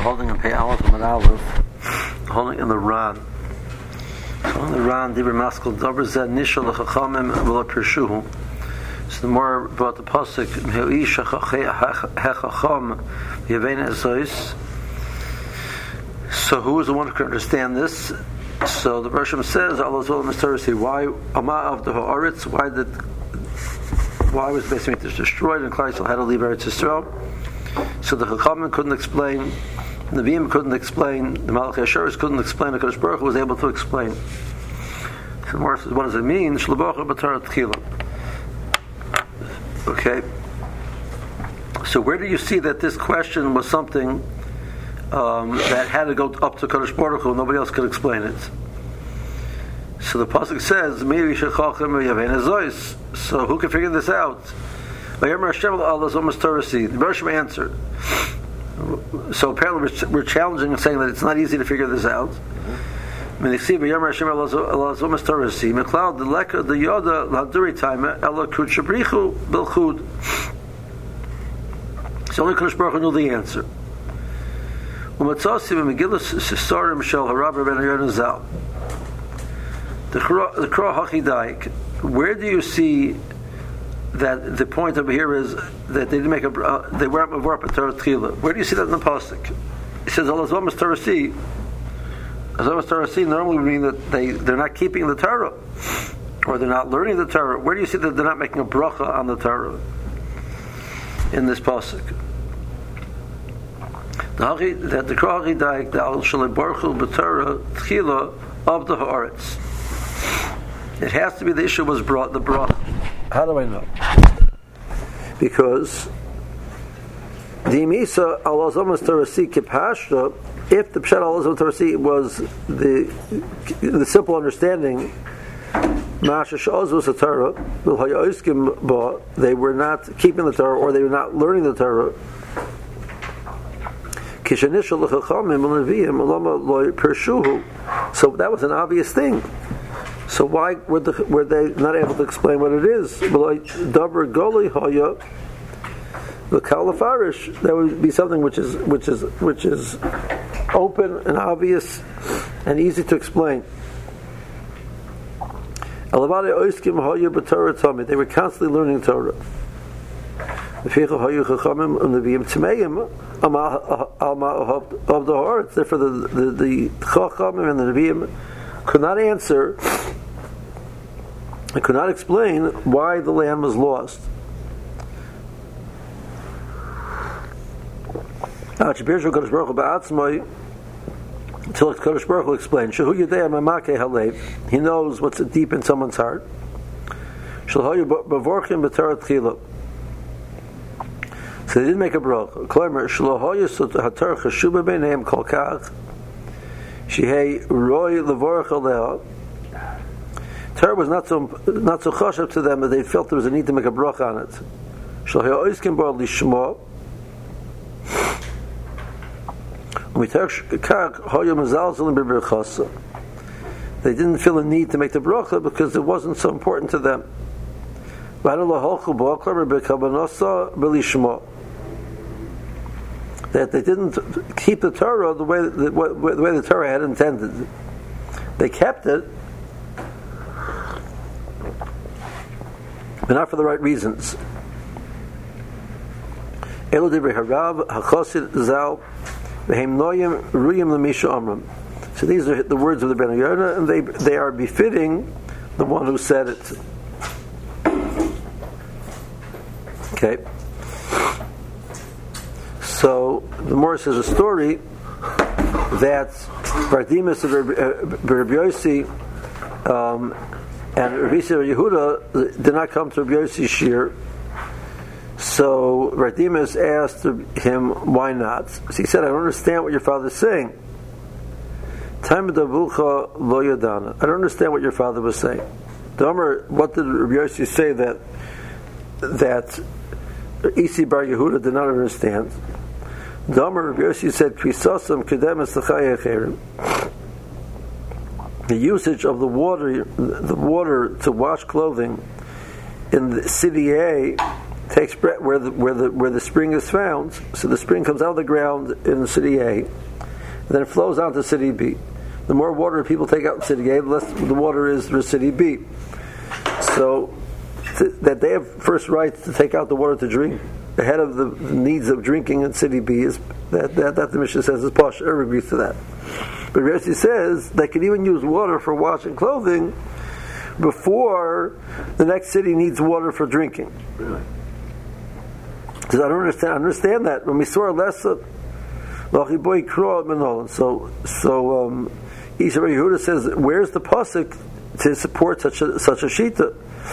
holding in Pei Aleph and Aleph, holding in the Ran. So in the Ran, Dibur Maskal Davar Zed Nishal L'Chachamim V'Lo Pirshuhu. So the more about the pasuk Me'ish Hechacham Yevena Ezois. So who is the one who can understand this? So the Rosham says, Allah Zol Misterisi, why Ama of the Haaretz? Why was Beis Hamikdash destroyed and Klal Yisrael had to leave Eretz Yisrael? So the Chachamim couldn't explain, the Nevi'im couldn't explain, the Malachi Asheris couldn't explain, the Kadosh Baruch Hu was able to explain. So the Gemara says, what does it mean? Shlebacha b'Torah Tchila. Okay. So where do you see that this question was something that had to go up to Kadosh Baruch Hu, nobody else could explain it? So the pasuk says, so who can figure this out? The Bershom answered. So apparently we're challenging and saying that it's not easy to figure this out. So only Kadosh Baruch Hu knew the answer. Where do you see that the point over here is that they didn't make they weren't mavar b'Torah Tchila? Where do you see that in the pasuk? It says Alazom Torasi. Alazom Torasi normally would mean that they're not keeping the Torah, or they're not learning the Torah. Where do you see that they're not making a bracha on the Torah in this pasuk? That the Kro Hachidayik the Al Shalei Baruchu b'Torah Tchila of the Haaretz. It has to be the issue was brought the bracha. How do I know? Because the Imisa al Azomas Torasi Kipashta, if the Pshat al Azomas Torasi was the simple understanding, they were not keeping the Torah or they were not learning the Torah. So that was an obvious thing. So why were they not able to explain what it is? That would be something which is open and obvious and easy to explain. They were constantly learning Torah. Therefore, the Chachamim and the Nevi'im could not answer. I could not explain why the land was lost. Until Kadosh Baruch Hu explained, he knows what's deep in someone's heart. So they didn't make a bracha. Torah was not so chashav to them that they felt there was a need to make a bracha on it. They didn't feel a need to make the bracha because it wasn't so important to them. That they didn't keep the Torah the way the Torah had intended. They kept it, but not for the right reasons. So these are the words of the Ben Yonah, and they are befitting the one who said it. Okay. So the Morris says a story that Bardimus of Rabbi Yossi and Rabbi Yehuda did not come to Rabbi Yossi's shir. So Bardimus asked him, why not? So he said, I don't understand what your father's saying. I don't understand what your father was saying. What did Rabbi Yossi say that Isi Bar Yehuda did not understand? Rabbi Yossi said, the usage of the water to wash clothing in the city A takes where the spring is found. So the spring comes out of the ground in city A, and then it flows out to city B. The more water people take out in city A, the less the water is for city B. So that they have first rights to take out the water to drink ahead of the needs of drinking in city B is that the Mishnah says is posh. Everyone agrees to that. But Rashi says they can even use water for washing clothing before the next city needs water for drinking. Really? Because I don't understand that. When we saw lesson, so Isha Yehuda says, where's the pasuk to support such a shita?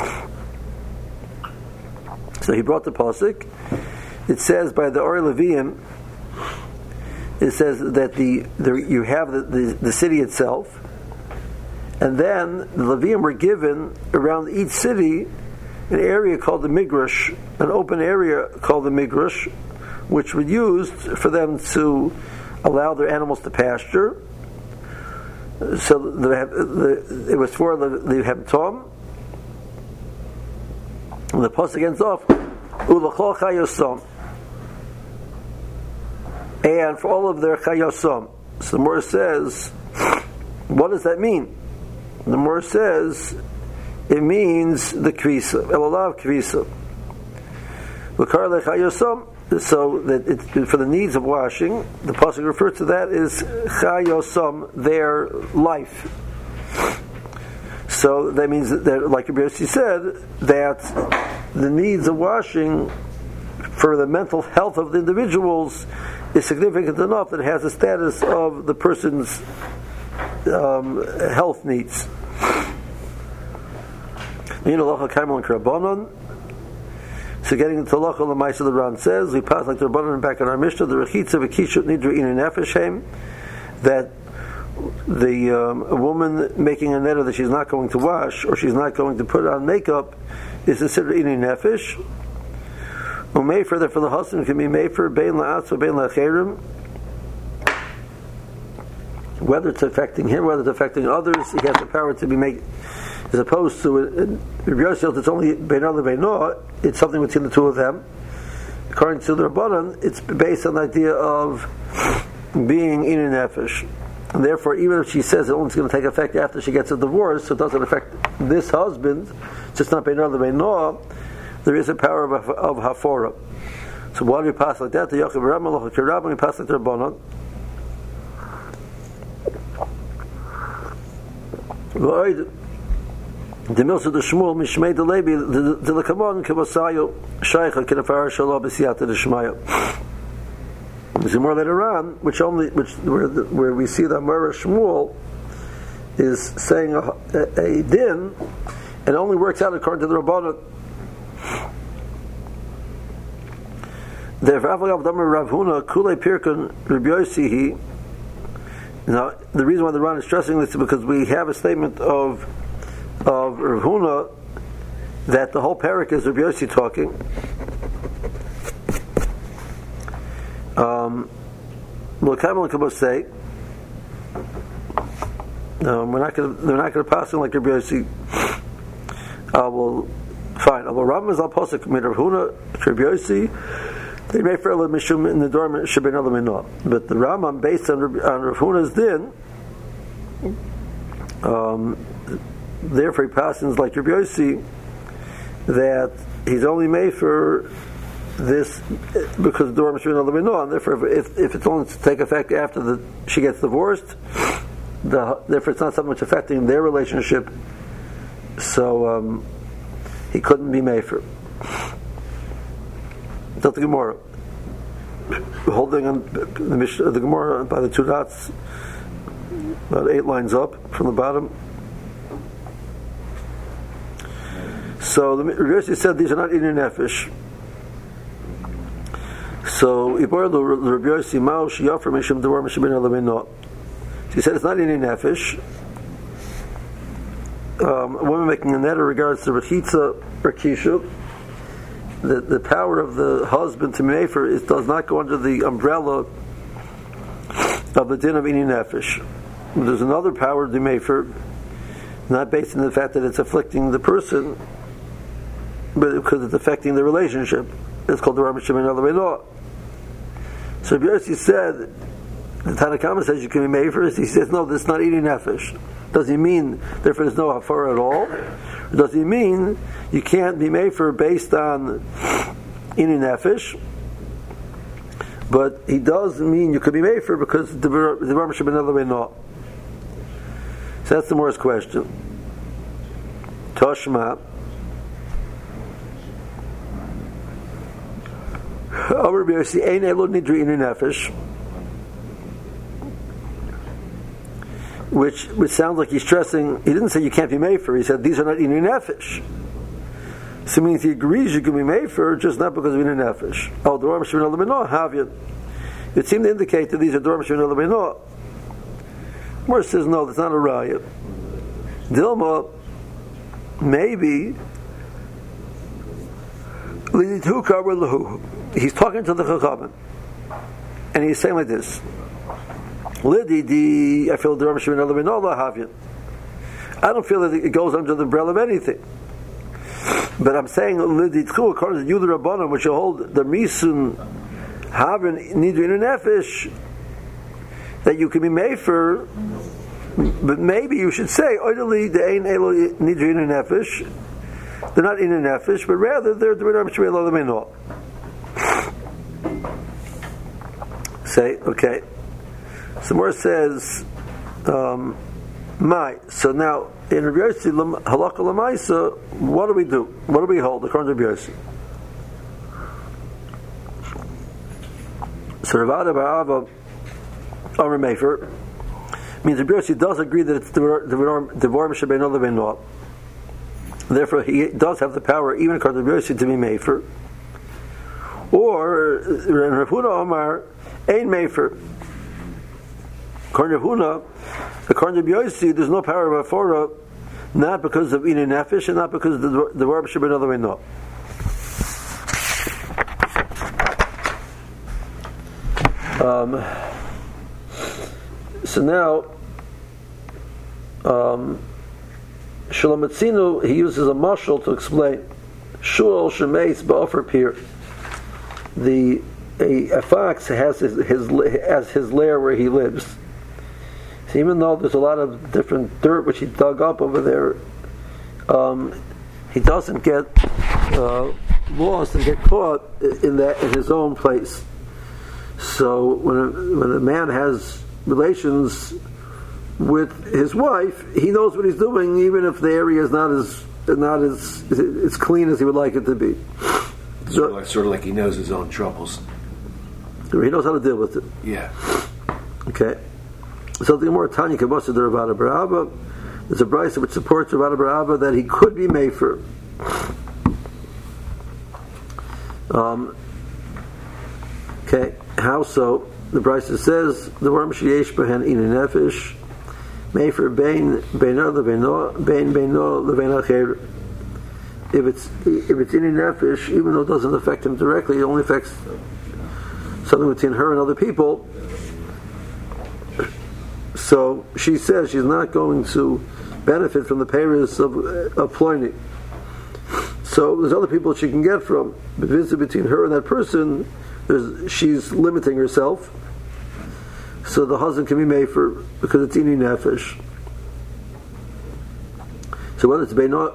So he brought the pasuk. It says by the Or Leviim, it says that you have the city itself, and then the Leviim were given around each city an area called the Migrash, an open area called the Migrash, which was used for them to allow their animals to pasture. So it was for the Hemtom. And the pasuk ends off, Ulachol Chayosam, and for all of their Chayosam. So the Gemara says, what does that mean? The Gemara says, it means the Kvisa, Elalav Kvisa. L'kar Chayosam, so that it's for the needs of washing. The pasuk refers to that as Chayosam, their life. So that means that, like Rabbi Yossi said, that the needs of washing for the mental health of the individuals is significant enough that it has the status of the person's health needs. So getting into Lacha L'Maisa, the Ran says, we pass like the Rabbanan back in our Mishnah, the Rechitza V'Kishut Nidra Inu Nefesh, that a woman making a neder that she's not going to wash or she's not going to put on makeup is considered Inu Nefesh. Umefer, that for the husband can be Mefer, Bein La'atz or Bein La'cherim, whether it's affecting him, whether it's affecting others, he has the power to be made. As opposed to it's only Bein Allah Beino, it's something between the two of them. According to the Rabbanan, it's based on the idea of being Inu Nefesh. And therefore, even if she says it only is going to take effect after she gets a divorce, so it doesn't affect this husband, it's just not Bein Allah Beino, there is a power of Hafora. So why do we pass like that? The Yochim Ramah, Kirabah, we pass like the Rabbanan. The Milsa the Shmuel Mishmei the Levi the Lakamon Kavasayo Shaykha Kinafar Shalom B'Siyata the Shmaya. There's more later on, where we see the Amara Shmuel is saying a din, and only works out according to the Rabbanan. The Rav Huna Kulei Pirkon Rabbi Yossi. Now, the reason why the Ran is stressing this is because we have a statement of Rav Huna that the whole parak is Rabbi Yossi talking. We're not going to pass him like Rabbi Yossi. Well, fine. Well, Ram is al posik made Rav Huna, Rabbi Yossi. They may fair mishum in the dormant should be another minah. But the Rambam, based on Rav Huna's din, therefore he passes like Rabbi Yossi that he's only made for this because the dormant should be another minah, and therefore if it's only to take effect after she gets divorced, therefore it's not so much affecting their relationship. So he couldn't be made for. The Gemara, holding on the Gemara by the two dots, about 8 lines up from the bottom. So the Rashi said these are not Inu Nefesh. So he said it's not Inu Nefesh. A woman making a neder regards to Rechitza or Kishu. The power of the husband to mefer does not go under the umbrella of the din of Inu Nefesh. There's another power to mefer, not based on the fact that it's afflicting the person, but because it's affecting the relationship, it's called the Rabbi Shimon Elabeno. So Rabbi Yossi said, the Tanakhama says you can be made first. He says, no, this is not eating nefesh. Does he mean, therefore there's no hafara at all? Or does he mean you can't be made for based on eating nefesh? But he does mean you could be made for because the Rabbi Shimon Elabeno. So that's the Morris question. Toshma. Over Rabbi Ein Elo Nidri Inu Nefesh, which sounds like he's stressing. He didn't say you can't be made for. He said these are not Inu Nefesh. So it means he agrees you can be made for, just not because of Inu Nefesh. Oh, the Rabbi Shimon Elabeno have you? It seemed to indicate that these are the Rabbi Shimon Elabeno. Morris says no, that's not a raya. Dilma, maybe. He's talking to the Chachamim, and he's saying like this: Lididi, I feel the Rabbi Shimon Elabeno lahavyin. I don't feel that it goes under the umbrella of anything. But I'm saying Lididchu, according to you, the Rabbanim, which will hold the Misun Havin Nidrin Nefesh, that you can be made for. But maybe you should say Oidali the Ein Elo Nidrin Nefesh. They're not in a nefesh, but rather they're the Rabbi Shimon Elabeno. Say, okay. So more says, my. So now in Rabbi Yossi halakha l'maisa, what do we do? What do we hold according to Rabbi Yossi? So Rav Ada bar Abba Amar Mefer means Rabbi Yossi does agree that it's the Rabbi Shimon Elabeno. Therefore, he does have the power, even according to Rabbi Yossi, to be mefer. Or Rav Huna Omar Ein Mefer. According to Rav Huna, according to Rabbi Yossi, there's no power of Afora, not because of Inu Nefesh and not because of the Rabbi Shimon Elabeno. So now, Shalom Atzinu, he uses a mashal to explain Shul Shemeis Ba'ofer Pir. A fox has his lair where he lives. So even though there's a lot of different dirt which he dug up over there, he doesn't get lost and get caught in his own place. So when a man has relations with his wife, he knows what he's doing, even if the area is not as clean as he would like it to be. Sort of like he knows his own troubles. He knows how to deal with it. Yeah. Okay. So the Gemara Tanya Kabbalah the Rav Ada bar Abba. There's a brayso which supports Rav Ada bar Abba that he could be mefer. Okay. How so? The brayso says the worm sheyesh behen inu nefesh mefer bein beino levein acher. If it's inu nefesh, even though it doesn't affect him directly, it only affects something between her and other people. So she says she's not going to benefit from the payers of Ploini. So there's other people she can get from, but between her and that person, she's limiting herself. So the husband can be made for because it's inu nefesh. So whether it's beino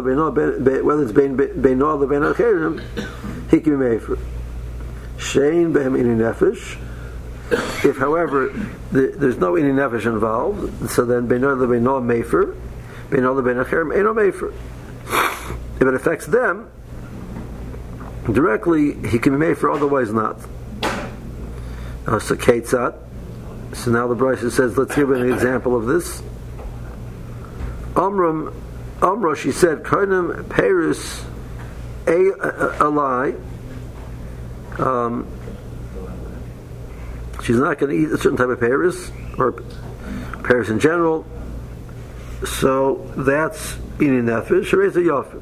lebein acherim, he can be made for. Shein behem inu nefesh. If, however, there's no inu nefesh involved, so then beino lebeino mefer, beino lebein acherim eino mefer. If it affects them directly, he can be made for, otherwise not. So Ketzat. So now the Brisa says, let's give an example of this. Amra, she said, Koinem Paris Alai. She's not going to eat a certain type of Paris, or Paris in general. So that's inu nefesh. Shereza Yafim.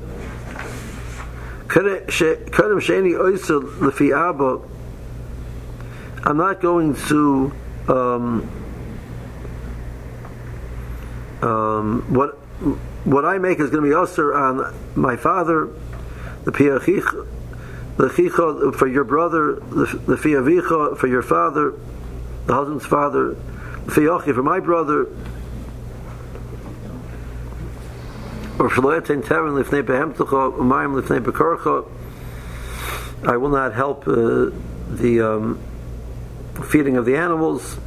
Koinem Sheni Oisa Lefi Abba. I'm not going to what I make is going to be usher on my father. the piachicha, the chicha for your brother, the fiavicha for your father, the husband's father, the fiachi for my brother, or shloetain tevin lifnei behemtecha umayim lifnei bekarcha. I will not help the feeding of the animals.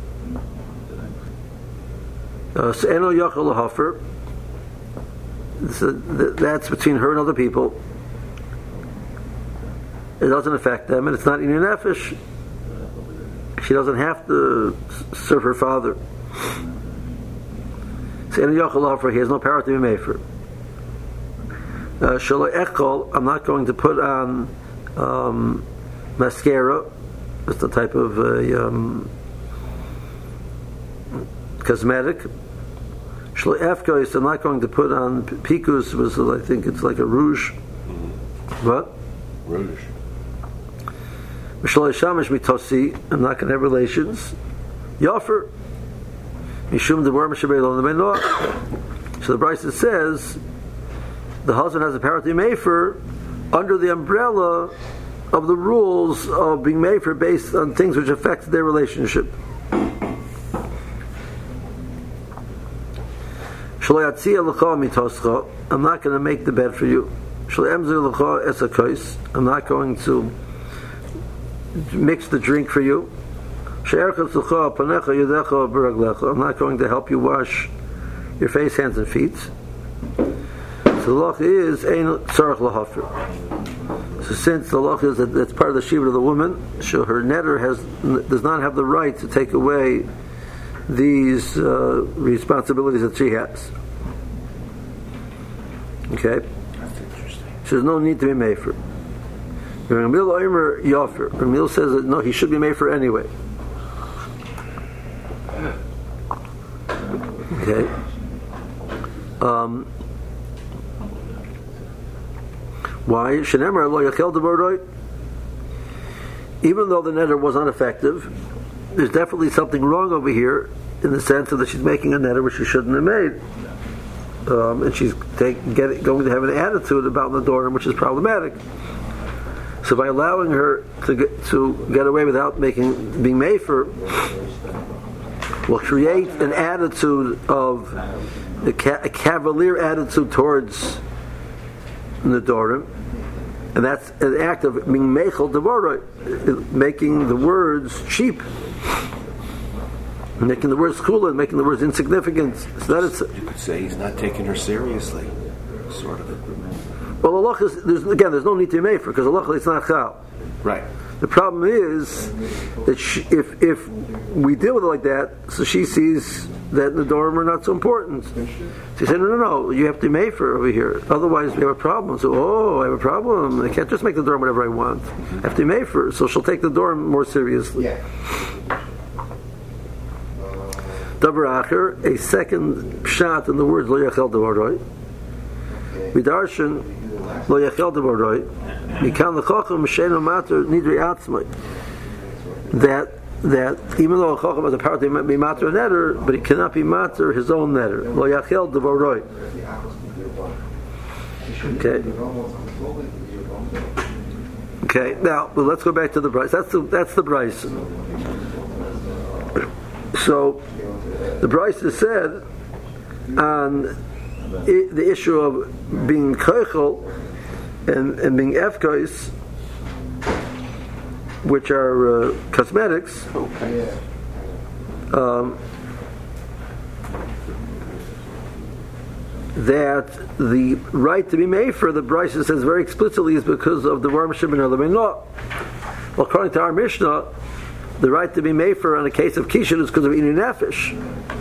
Eno yachal lahafer. That's between her and other people. It doesn't affect them, and it's not in your nefesh. She doesn't have to serve her father. So Eno yachal lahafer. He has no power to be made for. Shelo echol. I'm not going to put on mascara. It's the type of cosmetic. Shlo efkos, I'm not going to put on pikus. I think it's like a rouge. What? Rouge. Shlo shamish mitosi, I'm not going to have relations. Yofer. Mishum devar mishabei lo nemeno. So the Brisa says the husband has the power to be mefer under the umbrella of the rules of being mefer based on things which affect their relationship. I'm not going to make the bed for you. I'm not going to mix the drink for you. I'm not going to help you wash your face, hands, and feet. So the law is so since the law is that that's part of the shiva of the woman, so her netter does not have the right to take away these responsibilities that she has. Okay? That's interesting. So there's no need to be mefer. Ramil Omer Yofer. Ramil says that no, he should be mefer anyway. Okay? Why? Shenemar lo yachel devoroi. Even though the netter was ineffective, there's definitely something wrong over here in the sense that she's making a netter which she shouldn't have made, and she's going to have an attitude about the door, which is problematic. So by allowing her to get away without being mefer, will create an attitude of a cavalier attitude towards the Dorim, and that's an act of being meichel devorah, making the words cheap, making the words chula, making the words insignificant. So that is, you could say he's not taking her seriously, sort of. Well, Allah is, there's no need to be made for, because Allah it's not chal. Right. The problem is that if we deal with it like that, so she sees that the Dorim are not so important. She said, no, you have to be made for over here. Otherwise, we have a problem. So, I have a problem. I can't just make the Dorim whatever I want. I have to be made for. So she'll take the Dorim more seriously. Davar acher, a second shot in the words lo yachel devoroi. Vidarshan lo yachel devoroi. Mikan lechochem she'eno mater nidri atzmai. That even though a chochem has a power to be mater a netter, but he cannot be mater his own netter. Lo yachel devoroi. Okay. Now, well, let's go back to the Bryce. That's the Bryce. So, the Bryce is said on the issue of being koichel and being efkos, which are cosmetics. That the right to be made for the Bryce says very explicitly is because of the Worm Shibin Elamino. Well, according to our Mishnah, the right to be made for on a case of Kishin is because of Inu Nefesh.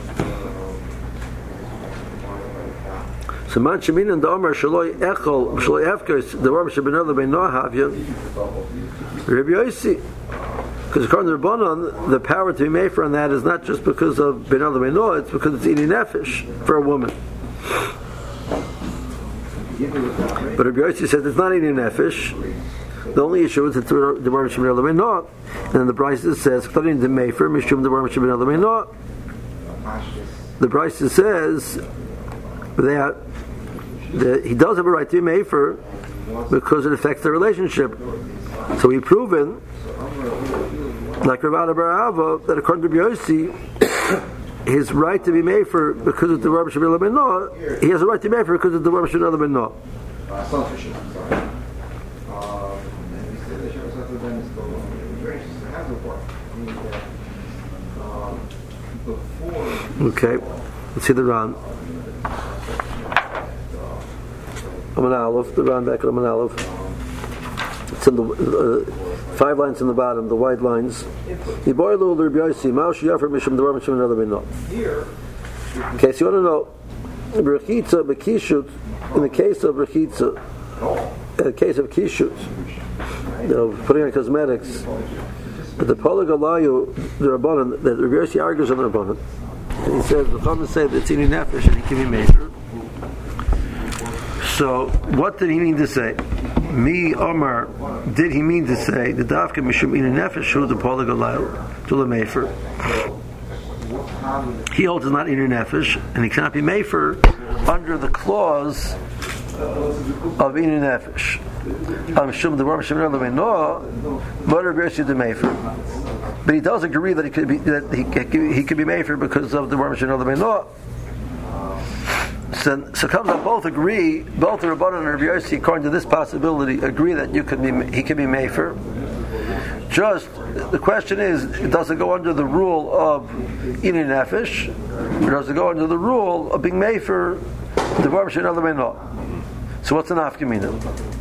So man shemin and the Omer shaloi echol shaloi efkos the Worm Shibin Elamino havya Rabbi Yossi. Because according to Rabbanan, the power to be made for on that is not just because of Ben Elamino, it's because it's Inu Nefesh for a woman. But Rabbi Yossi says it's not Inu Nefesh. The only issue is that the Worm Shibin Elamino. And then the Brisa says, according to Mefer, Mishum the Worm Shibin Elamino. The Brisa says that he does have a right to be Mefer, because it affects the relationship. So we've proven, like Rav Barava, that according to Yossi, his right to be made for because of the Rabbi Shmuel ben Noah, he has a right to be made for because of the Rabbi Shmuel ben Noah. Okay, let's see the Ran. Aman Aleph, the Ran back at Aman Aleph. It's in the 5 lines in the bottom, the wide lines. Okay, so you want to know, Rechitza Bekishut, in the case of Rechitza, in the case of Kishut, putting on cosmetics, the Polagalayu, the Rabbanan, that Rabbi Yossi argues on the Rabbanan. And he says, the Chachamim say that it's in nefesh and he can be measured. So, what did he mean to say? Mi Omar, did he mean to say the Dafka Mishum in nefesh shu the Polagalayu to the Mefer? He holds it's not in nefesh and he cannot be Mefer under the clause of in nefesh. But he does agree that he could be made for because of the Rav Shmuel ben Noah. So comes out both agree, both the Rabbanan and Rabbi Yossi, according to this possibility, agree that he could be made for. Just the question is, does it go under the rule of Inin Nefesh, or does it go under the rule of being made for the Rav Shmuel ben Noah? So what's an afkamina?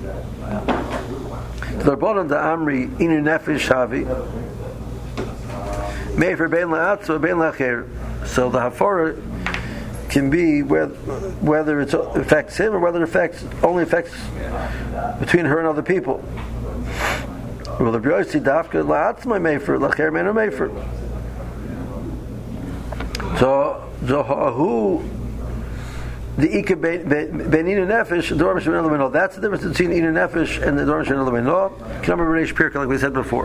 The Rabbanan da Amri Inu Nefesh Havi Mefer Ben La'atzo Ben La'acher. So the Hafara can be whether it affects him or whether it only affects between her and other people. Well, the Yossi Dafka La'atzma Mefer La'acher Mena Mefer. So who the Ika Ben Inu Nefesh, the Rav Shmuel ben Noah. That's the difference between Inu Nefesh and the Rav Shmuel ben Noah. Can remember Reish Pirka, like we said before.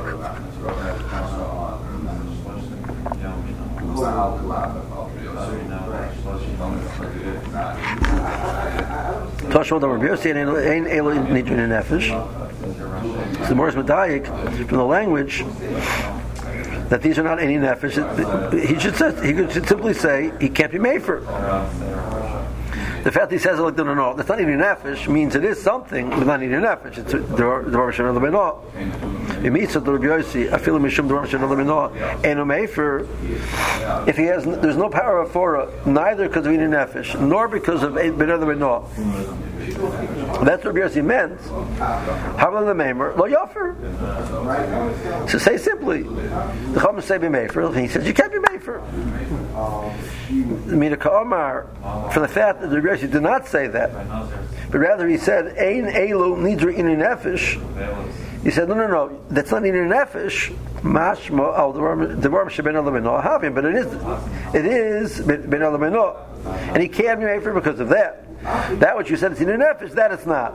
Tashma the Rabbi Yossi ain't elo Inu Nefesh. So the Morris Medayik from the language that these are not any nefesh. He should simply say he can't be made for. The fact that he says it like no, that's not eating nefesh means it is something, but not eating nefesh. It's the Rav Shmuel ben Noah. It means that the Rabbi Yossi, afilu mishum the Rav Shmuel ben Noah, eno mefer. If he has, there's no power of Torah, neither because of eating nefesh, nor because of ben Noah. That's what Rabbi Yossi meant. Havlan the Meimer lo yofer. So say simply, the Chachamim say be mefer. He says you can't be mefer. Mina Omar, from the fact that the Rabbi Yossi did not say that, but rather he said ein elu nidri in nefesh. He said no, that's not in nefesh. Mashma al the Rav Sheben ben Noah having, but it is ben Noah, and he can't be mefer because of that. That what you said it's in a nefesh, that it's not.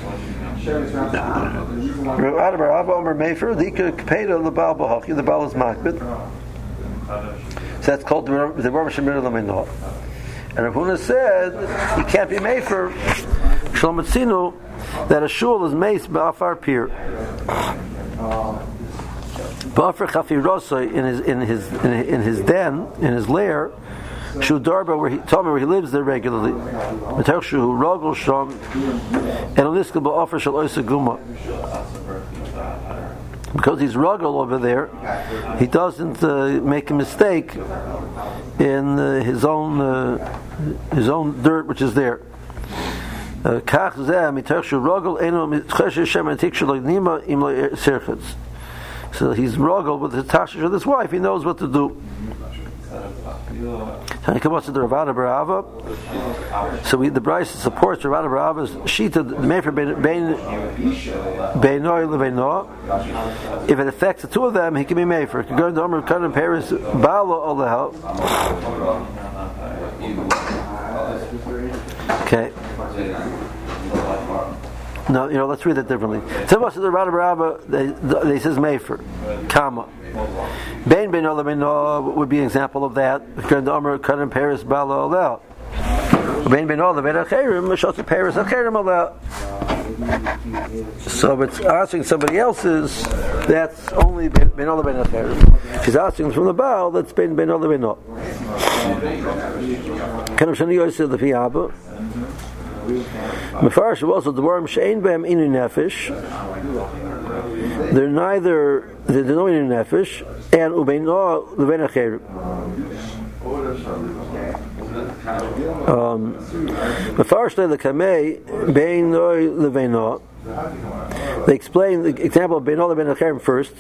The Baal is makbid. So that's called the Rav Shmuel ben Noah. And Rav Huna said he can't be made for Shlomo Tzinu that a shul is mace ba'afar pir. Ba'afar chafirosai in his den, in his lair. Shu Darba, where he lives there regularly. Shu Rogel Sham and Eliska Ba'afar Shal Oisa Guma. Because he's Rogel over there, he doesn't make a mistake in his own dirt which is there. So he's Rogel with the tashish of his wife. He knows what to do. So he comes to the Rav Barava. So the Bryce supports Rav Barava's shita mefer beinoy lebeinoah. If it affects the two of them, he can be mefer. He can go into Omer Kanan Paris Bala Olehel. Okay. No, let's read that differently. Tell the Rav Barava, they says mefer, comma. Ben Ola Ben Noah would be an example of that. Ben Omer Kanan Paris Bala Olehel. Ben Ola Ben Acherim Mashot Paris Acherim Olehel. So if it's asking somebody else's, that's only ben ola ben acher. She's asking from the Baal, that's ben ola ben no. Kind of shani yosef the piyaba. Mefarish also the worm shein b'hem inu nefesh. They're no inu nefesh and ubein no leven acher. They explain the example of Bein Ola Ben Acherem first.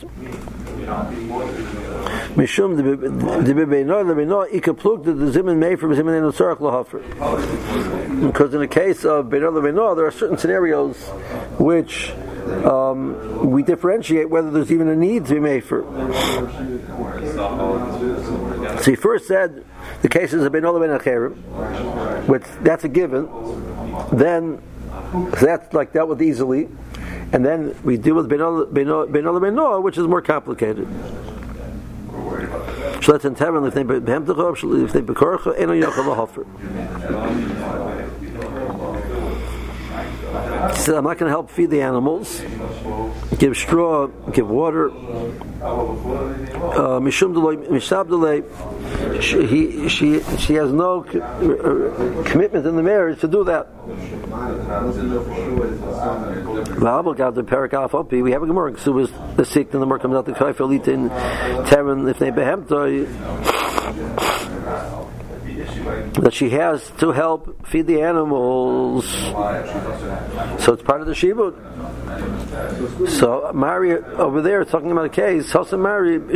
Mishum the Bein Ola Ben Acherem ikapluk the zimin made from zimin enu tzarach lahafer. Because in the case of Bein Ola Ben Acherem, there are certain scenarios which we differentiate whether there's even a need to be made for. So he first said the cases of Ben Ola Ben Acherem, which that's a given. Then so that's like dealt with easily, and then we deal with Ben Ola Ben Noah, which is more complicated. So that's in Tevin if they behemtachov, if they bekorcha, eno yochel lahafer. He said, I'm not going to help feed the animals, give straw, give water. Mishum delay, mishab delay. She has no commitment in the marriage to do that. We have a Gemara. So was the sick, and the Gemara comes out the Kaifel in Terran if they behemta. That she has to help feed the animals, so it's part of the shibud. So Mari over there talking about a case. Hasan Mari the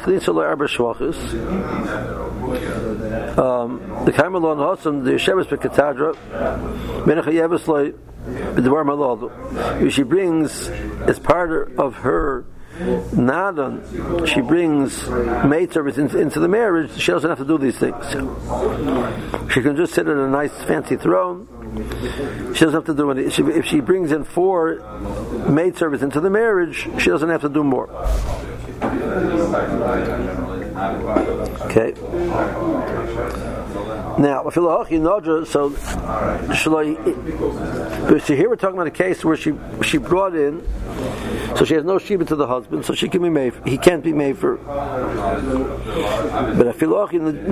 Kaimalon Hasan the Sheves Bekatadra Menachayeveslay B'Dvar Maladu. She brings as part of her Nadan, she brings maid service into the marriage. She doesn't have to do these things. She can just sit at a nice fancy throne. She doesn't have to do anything. If she brings in 4 maid service into the marriage, she doesn't have to do more. Okay. Now, so here we're talking about a case where she brought in, so she has no shiva to the husband, so she can be made. He can't be made for. But I feel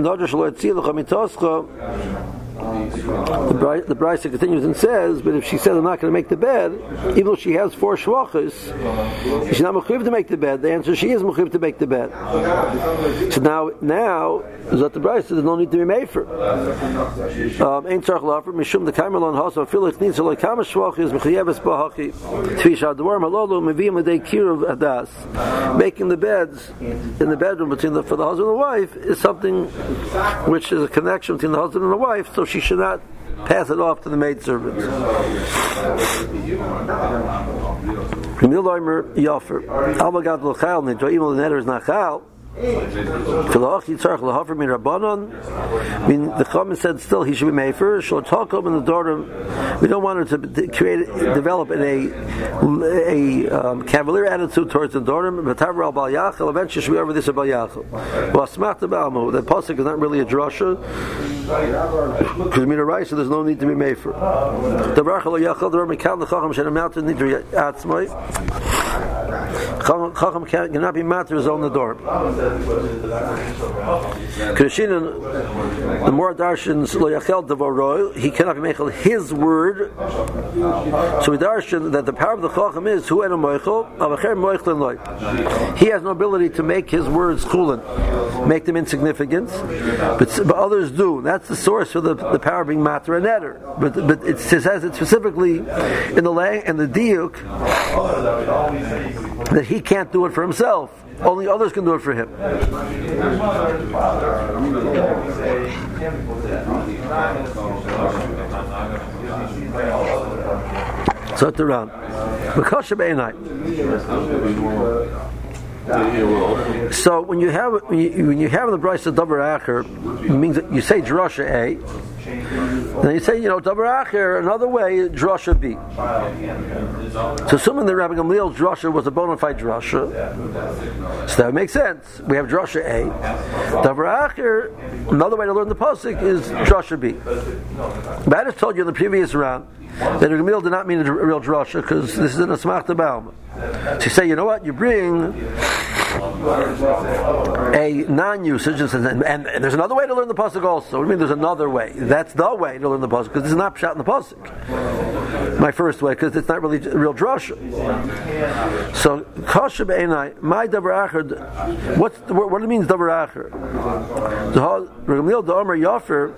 the Brisa continues and says, but if she says I'm not going to make the bed, even though she has 4 shvachas, she's not mechuyev to make the bed. The answer is she is mechuyev to make the bed. So now is that the Brisa there's no need to be made for. Ein tzarich lafer mishum the kaimelon hasa filich needs to like kama shvachas mechuyeves bahachi tvisha advar malolu mevim l'dei kiruv adas. Making the beds in the bedroom for the husband and the wife is something which is a connection between the husband and the wife. So she should not pass it off to the maid servant. I mean, the Chachamim said still he should be made for. She'll talk up in the daughter. We don't want her to develop in a cavalier attitude towards the daughter. But eventually she should be over this a Balyachal. Well, the pasuk is not really a drasha because Mina Rai, so there's no need to be made for. The Chacham cannot be matter his own the door. The more darshans lo yachel devoroi, he cannot be mechel his word. So we darshan that the power of the Chacham is hu enu moichel avacher moichlin loy. He has no ability to make his words chulin, make them insignificant, but others do. That's the source for the power of being matter and netter. But it says it specifically in the diuk that he can't do it for himself. Only others can do it for him. So it's around. So when you have the Brisa Davar Acher, it means that you say Drasha A, Then you say, davar acher, another way, drasha B. So assuming that Rabbi Gamliel's drasha was a bona fide drasha, so that makes sense. We have drasha A. Davar acher, another way to learn the pasuk is drasha B. But I just told you in the previous round that Rabbi Gamliel did not mean a real drasha because this is an asmachta b'alma. So you say, you know what? You bring a non-usage, and there's another way to learn the pasuk also. What do you mean there's another way? That's the way to learn the pasuk, because this is not pshat in the pasuk. My first way, because it's not really real drasha. So, kasha be'enai, my davar acher, what it means davar acher? Gamliel da'amar yafer,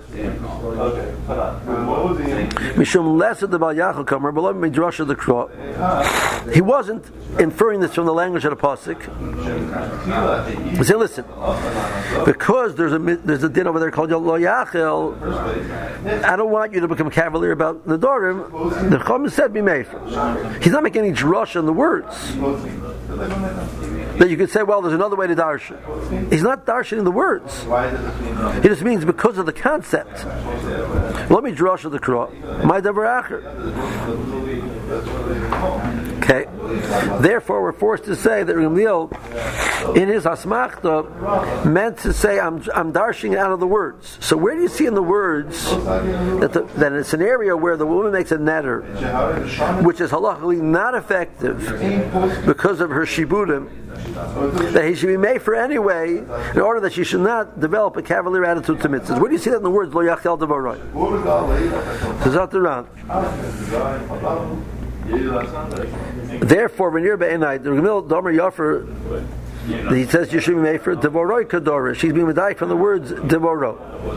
mishum lesser the bal yachal kamer, below midrasha the kro. He wasn't inferring this from the language of the pasuk. He said, listen, because there's a din over there called lo yachel, I don't want you to become cavalier about the Dorim. The Chum said be made. He's not making any drush on the words. That you could say, well, there's another way to darshan. He's not darshaning the words. He just means because of the concept. Let me drush the kro. My davar acher. Okay. Therefore, we're forced to say that Gamliel, in his asmachta, meant to say, I'm darshing out of the words. So where do you see in the words that in a scenario where the woman makes a netter, which is halachically not effective because of her shibudim, that he should be made for anyway, in order that she should not develop a cavalier attitude to mitzvahs? Where do you see that in the words, lo yachel davaroi? Therefore, when you're be'enai, the Gamliel Domer Yafer, he says you should be made for devoroi kadora. She's being medayik from the words devoro.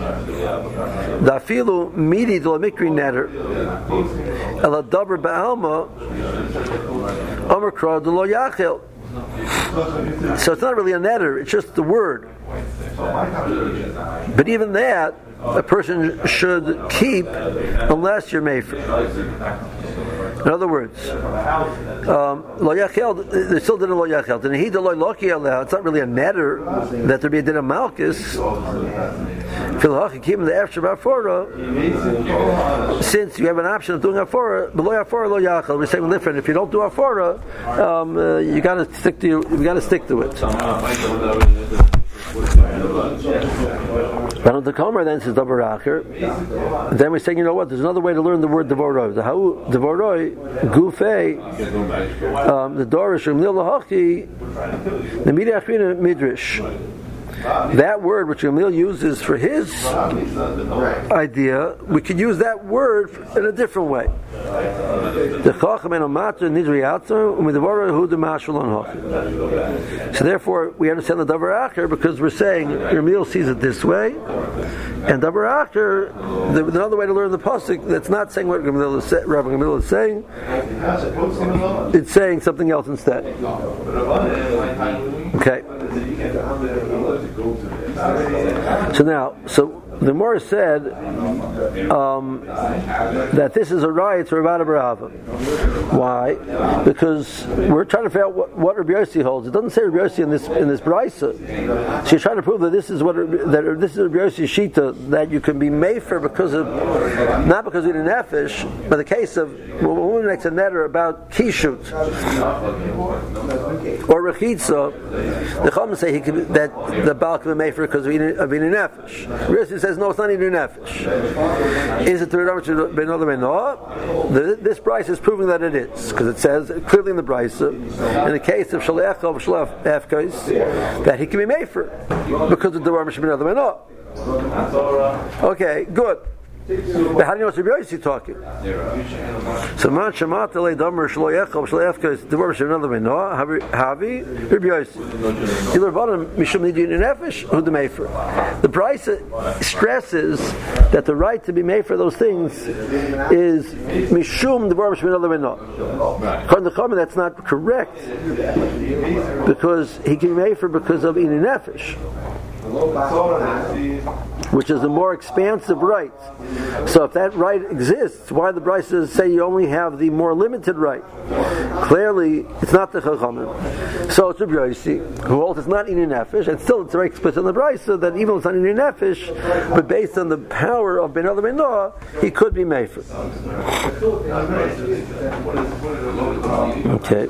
Dafilu midi do mikri netter, ela daber ba'alma, omer de lo yachel. So it's not really a netter; it's just the word. But even that, a person should keep unless you're made for. In other words, lo yachel, they still did a lo yachel. And he did lo loki. It's not really a netter that there be a din of malchus. Since you have an option of doing afora, but lo afora lo yachel. We're saying different. If you don't do afora, you got to stick to it. But the Comer then says davar acher. Then we're saying, you know what? There's another way to learn the word devoroi. The how devoroi gufei the dorish Gamliel lahachi the midrash midrash. That word which Gamliel uses for his idea, we could use that word in a different way. So therefore, we understand the davar acher because we're saying Gamliel sees it this way, and davar acher, another way to learn the pasuk that's not saying what Rabbi Gamliel is saying, it's saying something else instead. Okay. So the Gemara said that this is a riot to Rav Barava. Why? Because we're trying to figure out what Rabbi Yossi holds. It doesn't say Rabbi Yossi in this brisa. So you're trying to prove that this is Rabbi Yossi's shita, that you can be mefer because of not because of the nefesh, but the case of when a woman makes a netter about kishut or rechitza, the Chacham say that the baal can be mefer because of eating nefesh. Rabbi Yossi says no, it's not eating nefesh. Is it the Rebbe ben other way? No. This brisa is proving that it is, because it says clearly in the brisa, in the case of shaleach of shalaf efkos, that he can be made for because of the Rebbe ben other way. No. Okay, good. But how do you know it's Rabbi Yossi talking? So man shemata le damer shlo yechol shlo efkos the Rebbe ben other way. No, havi Rabbi Yossi. Either bottom mishum nidin nefesh who the mefer. The brisa stresses that the right to be made for those things is mishum the Rebbe ben other way. No, according to Chacham, that's not correct because he can be made for because of eating nefesh. which is a more expansive right. So if that right exists, why the Brisa say you only have the more limited right? Clearly, it's not the Chachamim. So it's Rabbi Yossi, who holds it's not Inyan Nefesh, and still it's very explicit in the Brisa that even though it's not Inyan Nefesh, but based on the power of Ben Adam Ben Noah, he could be Mefer. Okay.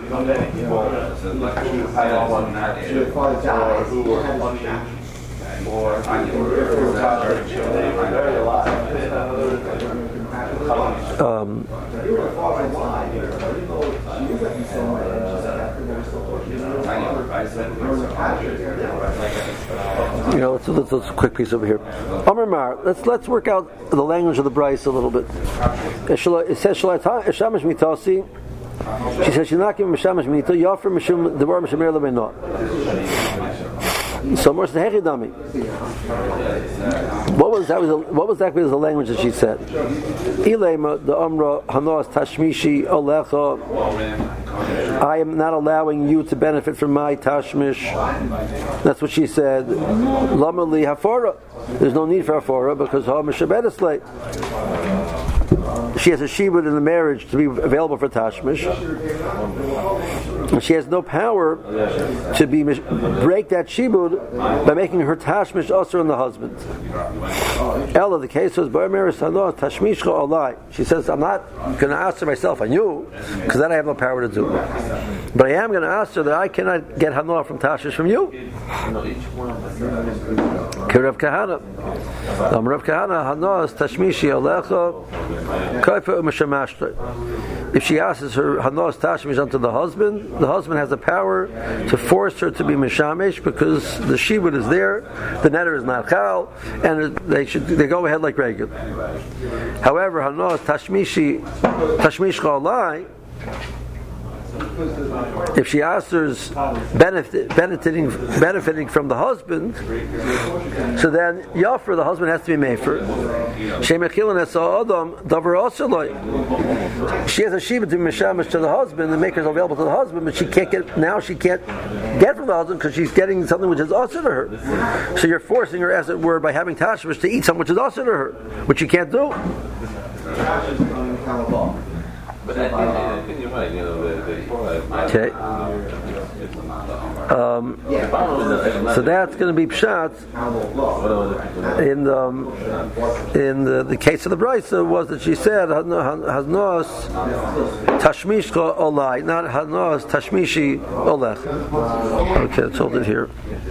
Let's a quick piece over here. Amar Mar, let's work out the language of the Brisa a little bit. It says Shamash Mitasi. She says she's not giving Shamash Mita. Yafar Mishum Devar Mishamer LeBenot. So what's the hechidami? What was exactly the language that she said? Ilema the Amra Hanos Tashmishi Olecha. I am not allowing you to benefit from my tashmish. That's what she said. Lama li hafara. There's no need for hafara because ha mishabedeslay. She has a shibud in the marriage to be available for tashmish. And she has no power to break that shibud by making her tashmish usher on the husband. Ella, the case was tashmishcha alai. She says, I'm not going to ask her myself on you because then I have no power to do it. But I am going to ask her that I cannot get hanoah from tashmish from you. Rav Kahana. Rav Kahana hanoah tashmishi alecha kaifa u'mishamashta. If she asks her hanoah tashmish onto the husband has the power to force her to be mishamish because the shibud is there, the netter is not chal, and they go ahead like regular. However, hanoah tashmish alai. If she answers benefiting from the husband, so then Yafar, the husband has to be Mefer. She has a shiva to be Mishamish to the husband, the maker is available to the husband, but she can't get from the husband because she's getting something which is also to her. So you're forcing her, as it were, by having tashmish to eat something which is also to her, which you can't do. But I think you're right, okay. So that's going to be pshat. In the case of the Brisa was that she said Hanos Tashmishcha Olai, not Hanos Tashmishi Olech. Okay, let's hold it here.